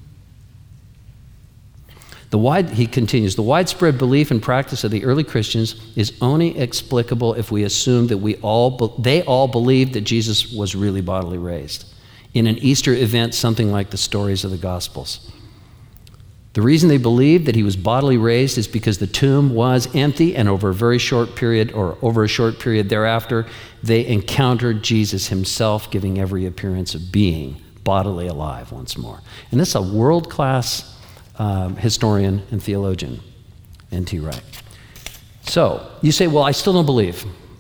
He continues, the widespread belief and practice of the early Christians is only explicable if we assume that they all believed that Jesus was really bodily raised in an Easter event, something like the stories of the Gospels. The reason they believed that he was bodily raised is because the tomb was empty, and over a short period thereafter, they encountered Jesus himself giving every appearance of being bodily alive once more. And this is a world-class historian and theologian, N.T. Wright. So, you say, well, I still don't believe.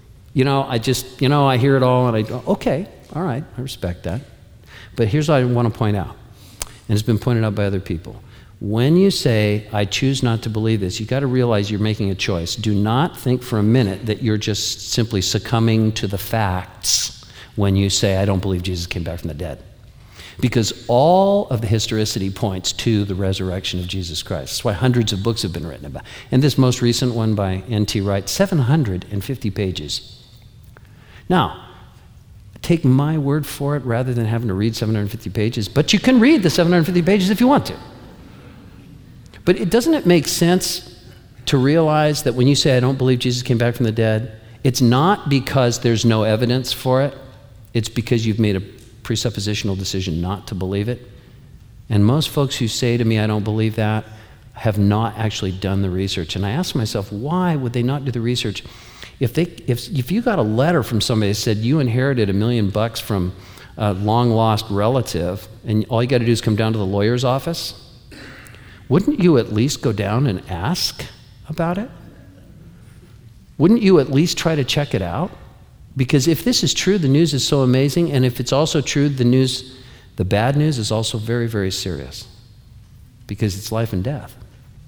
I hear it all and I go, okay, all right, I respect that. But here's what I want to point out, and it's been pointed out by other people. When you say, I choose not to believe this, you've got to realize you're making a choice. Do not think for a minute that you're just simply succumbing to the facts when you say, I don't believe Jesus came back from the dead. Because all of the historicity points to the resurrection of Jesus Christ. That's why hundreds of books have been written about. And this most recent one by N.T. Wright, 750 pages. Now, take my word for it rather than having to read 750 pages, but you can read the 750 pages if you want to. But doesn't it make sense to realize that when you say, I don't believe Jesus came back from the dead, it's not because there's no evidence for it, it's because you've made a presuppositional decision not to believe it. And most folks who say to me, I don't believe that, have not actually done the research. And I ask myself, why would they not do the research? If you got a letter from somebody that said you inherited $1 million from a long-lost relative, and all you got to do is come down to the lawyer's office, wouldn't you at least go down and ask about it? Wouldn't you at least try to check it out? Because if this is true, the news is so amazing, and if it's also true, the bad news is also very, very serious, because it's life and death.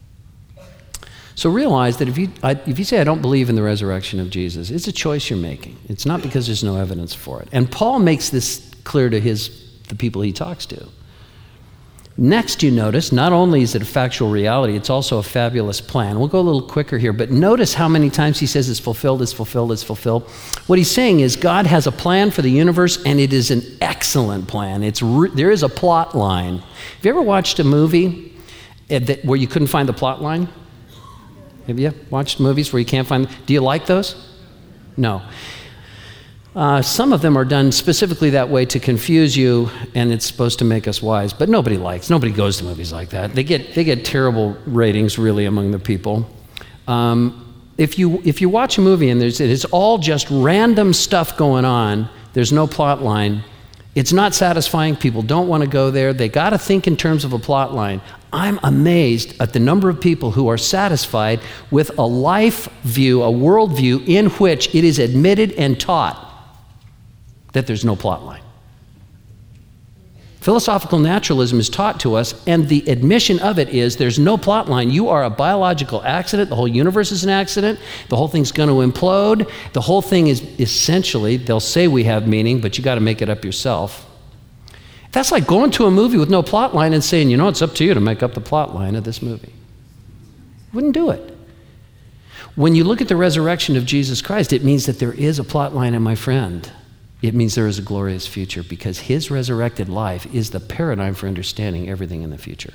So realize that if you say, I don't believe in the resurrection of Jesus, it's a choice you're making. It's not because there's no evidence for it. And Paul makes this clear to the people he talks to. Next, you notice, not only is it a factual reality, it's also a fabulous plan. We'll go a little quicker here, but notice how many times he says it's fulfilled, it's fulfilled, it's fulfilled. What he's saying is God has a plan for the universe, and it is an excellent plan. There is a plot line. Have you ever watched a movie where you couldn't find the plot line? Have you watched movies where you can't find them? Do you like those? No. Some of them are done specifically that way to confuse you, and it's supposed to make us wise. But nobody goes to movies like that. They get terrible ratings, really, among the people. If you watch a movie and it's all just random stuff going on, there's no plot line, it's not satisfying. People don't want to go there. They got to think in terms of a plot line. I'm amazed at the number of people who are satisfied with a life view, a worldview in which it is admitted and taught that there's no plot line. Philosophical naturalism is taught to us, and the admission of it is there's no plot line. You are a biological accident. The whole universe is an accident. The whole thing's going to implode. The whole thing is essentially, they'll say we have meaning, but you got to make it up yourself. That's like going to a movie with no plot line and saying, it's up to you to make up the plot line of this movie. Wouldn't do it. When you look at the resurrection of Jesus Christ, it means that there is a plot line, and my friend, it means there is a glorious future, because his resurrected life is the paradigm for understanding everything in the future.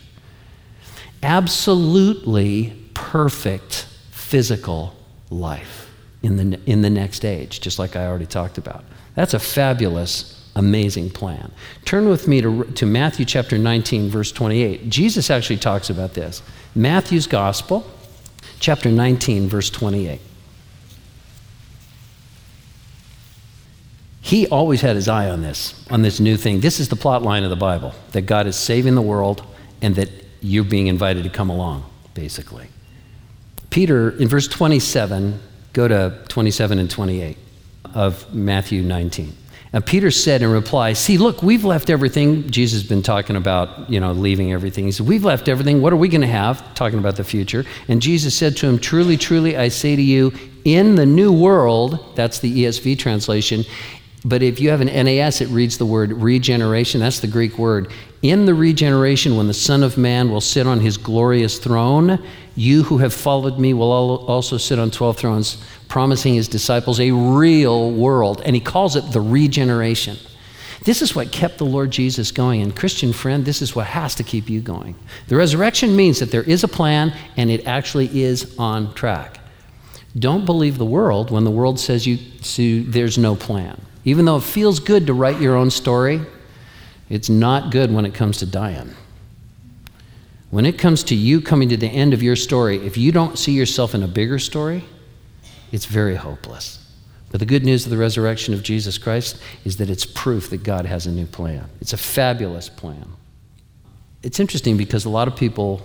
Absolutely perfect physical life in the next age, just like I already talked about. That's a fabulous, amazing plan. Turn with me to Matthew chapter 19, verse 28. Jesus actually talks about this. Matthew's Gospel, chapter 19, verse 28. He always had his eye on this new thing. This is the plot line of the Bible, that God is saving the world and that you're being invited to come along, basically. Peter, in verse 27, go to 27 and 28 of Matthew 19. And Peter said in reply, see, look, we've left everything. Jesus has been talking about, leaving everything. He said, we've left everything. What are we going to have? Talking about the future. And Jesus said to him, truly, truly, I say to you, in the new world, that's the ESV translation, but if you have an NAS, it reads the word regeneration. That's the Greek word. In the regeneration, when the Son of Man will sit on his glorious throne, you who have followed me will also sit on 12 thrones, promising his disciples a real world. And he calls it the regeneration. This is what kept the Lord Jesus going. And Christian friend, this is what has to keep you going. The resurrection means that there is a plan, and it actually is on track. Don't believe the world when the world says there's no plan. Even though it feels good to write your own story, it's not good when it comes to dying. When it comes to you coming to the end of your story, if you don't see yourself in a bigger story, it's very hopeless. But the good news of the resurrection of Jesus Christ is that it's proof that God has a new plan. It's a fabulous plan. It's interesting because a lot of people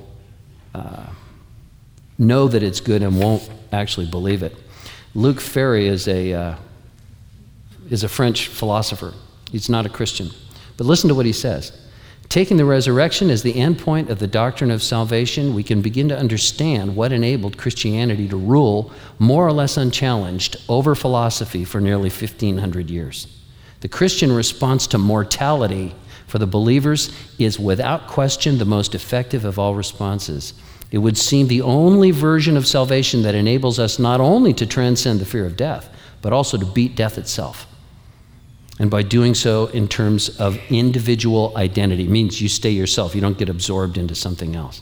know that it's good and won't actually believe it. Luc Ferry is a French philosopher. He's not a Christian. But listen to what he says. Taking the resurrection as the end point of the doctrine of salvation, we can begin to understand what enabled Christianity to rule more or less unchallenged over philosophy for nearly 1,500 years. The Christian response to mortality for the believers is without question the most effective of all responses. It would seem the only version of salvation that enables us not only to transcend the fear of death, but also to beat death itself. And by doing so in terms of individual identity, it means you stay yourself, you don't get absorbed into something else.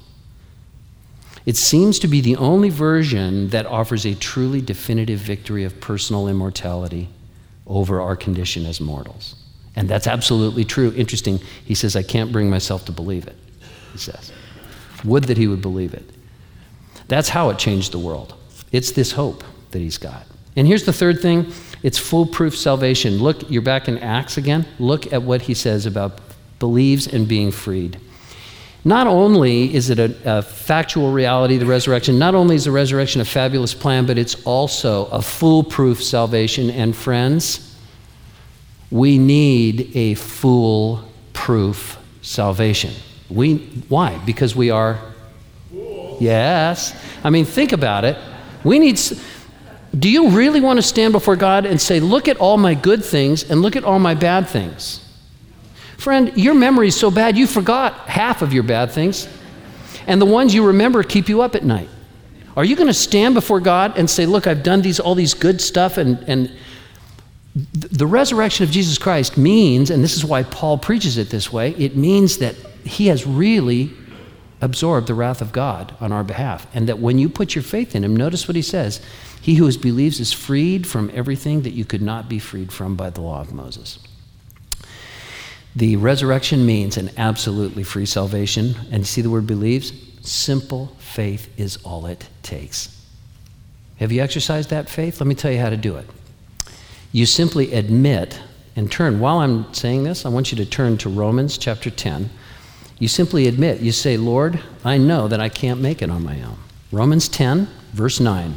It seems to be the only version that offers a truly definitive victory of personal immortality over our condition as mortals. And that's absolutely true. Interesting, he says, I can't bring myself to believe it, he says. Would that he would believe it. That's how it changed the world. It's this hope that he's got. And here's the third thing. It's foolproof salvation. Look, you're back in Acts again. Look at what he says about believes and being freed. Not only is it a factual reality, the resurrection, not only is the resurrection a fabulous plan, but it's also a foolproof salvation. And friends, we need a foolproof salvation. Why? Because we are, yes. I mean, think about it. Do you really want to stand before God and say, look at all my good things and look at all my bad things? Friend, your memory is so bad you forgot half of your bad things, and the ones you remember keep you up at night. Are you going to stand before God and say, look, I've done all these good stuff, and the resurrection of Jesus Christ means, and this is why Paul preaches it this way, it means that he has really absorbed the wrath of God on our behalf, and that when you put your faith in him, notice what he says, he who believes is freed from everything that you could not be freed from by the law of Moses. The resurrection means an absolutely free salvation. And you see the word believes? Simple faith is all it takes. Have you exercised that faith? Let me tell you how to do it. You simply admit and turn. While I'm saying this, I want you to turn to Romans chapter 10. You simply admit. You say, Lord, I know that I can't make it on my own. Romans 10, verse 9.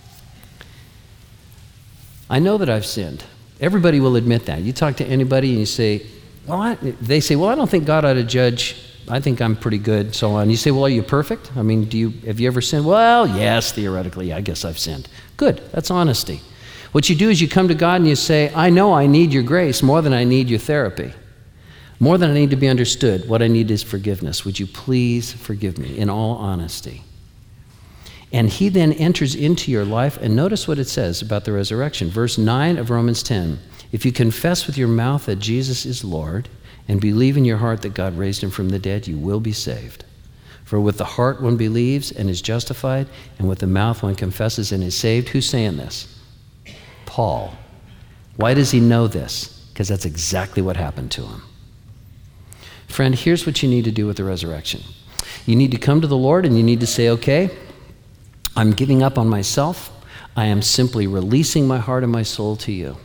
I know that I've sinned. Everybody will admit that. You talk to anybody and you say, they say, I don't think God ought to judge. I think I'm pretty good, so on. You say, well, are you perfect? I mean, have you ever sinned? Well, yes, theoretically, I guess I've sinned. Good, that's honesty. What you do is you come to God and you say, I know I need your grace more than I need your therapy. More than I need to be understood. What I need is forgiveness. Would you please forgive me in all honesty? And he then enters into your life, and notice what it says about the resurrection. Verse 9 of Romans 10. If you confess with your mouth that Jesus is Lord and believe in your heart that God raised him from the dead, you will be saved. For with the heart one believes and is justified, and with the mouth one confesses and is saved. Who's saying this? Paul. Why does he know this? Because that's exactly what happened to him. Friend, here's what you need to do with the resurrection. You need to come to the Lord and you need to say, okay, I'm giving up on myself. I am simply releasing my heart and my soul to you.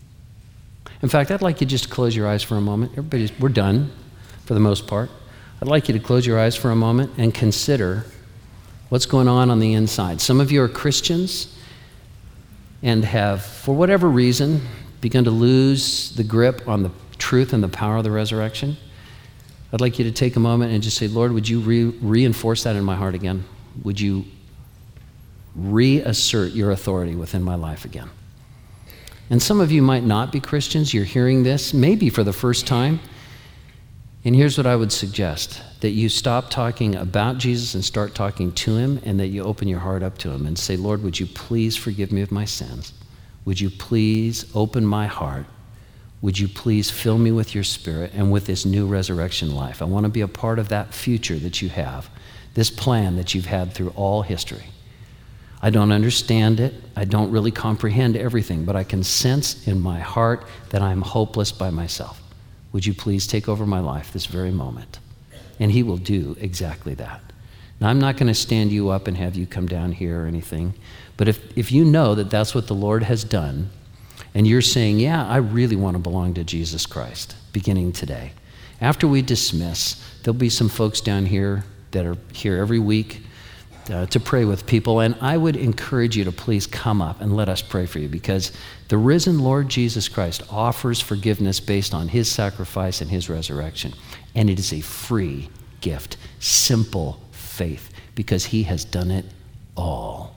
In fact, I'd like you just to close your eyes for a moment. We're done for the most part. I'd like you to close your eyes for a moment and consider what's going on the inside. Some of you are Christians and have, for whatever reason, begun to lose the grip on the truth and the power of the resurrection. I'd like you to take a moment and just say, Lord, would you reinforce that in my heart again? Would you reassert your authority within my life again? And some of you might not be Christians. You're hearing this maybe for the first time. And here's what I would suggest, that you stop talking about Jesus and start talking to him, and that you open your heart up to him and say, Lord, would you please forgive me of my sins? Would you please open my heart? Would you please fill me with your Spirit and with this new resurrection life? I want to be a part of that future that you have, this plan that you've had through all history. I don't understand it. I don't really comprehend everything, but I can sense in my heart that I'm hopeless by myself. Would you please take over my life this very moment? And he will do exactly that. Now, I'm not going to stand you up and have you come down here or anything, but if you know that that's what the Lord has done, and you're saying, yeah, I really want to belong to Jesus Christ, beginning today. After we dismiss, there'll be some folks down here that are here every week to pray with people, and I would encourage you to please come up and let us pray for you, because the risen Lord Jesus Christ offers forgiveness based on his sacrifice and his resurrection, and it is a free gift, simple faith, because he has done it all.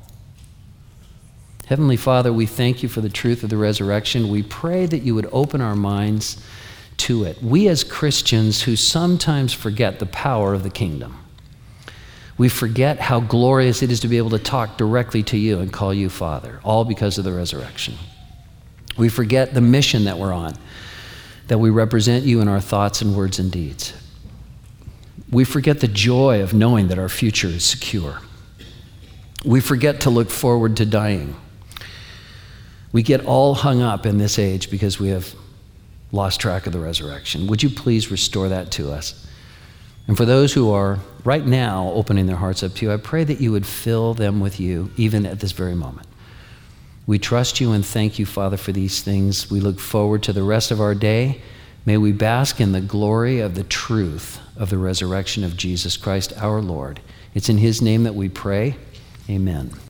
Heavenly Father, we thank you for the truth of the resurrection. We pray that you would open our minds to it. We as Christians who sometimes forget the power of the kingdom, we forget how glorious it is to be able to talk directly to you and call you Father, all because of the resurrection. We forget the mission that we're on, that we represent you in our thoughts and words and deeds. We forget the joy of knowing that our future is secure. We forget to look forward to dying. We get all hung up in this age because we have lost track of the resurrection. Would you please restore that to us? And for those who are right now opening their hearts up to you, I pray that you would fill them with you even at this very moment. We trust you and thank you, Father, for these things. We look forward to the rest of our day. May we bask in the glory of the truth of the resurrection of Jesus Christ, our Lord. It's in his name that we pray. Amen.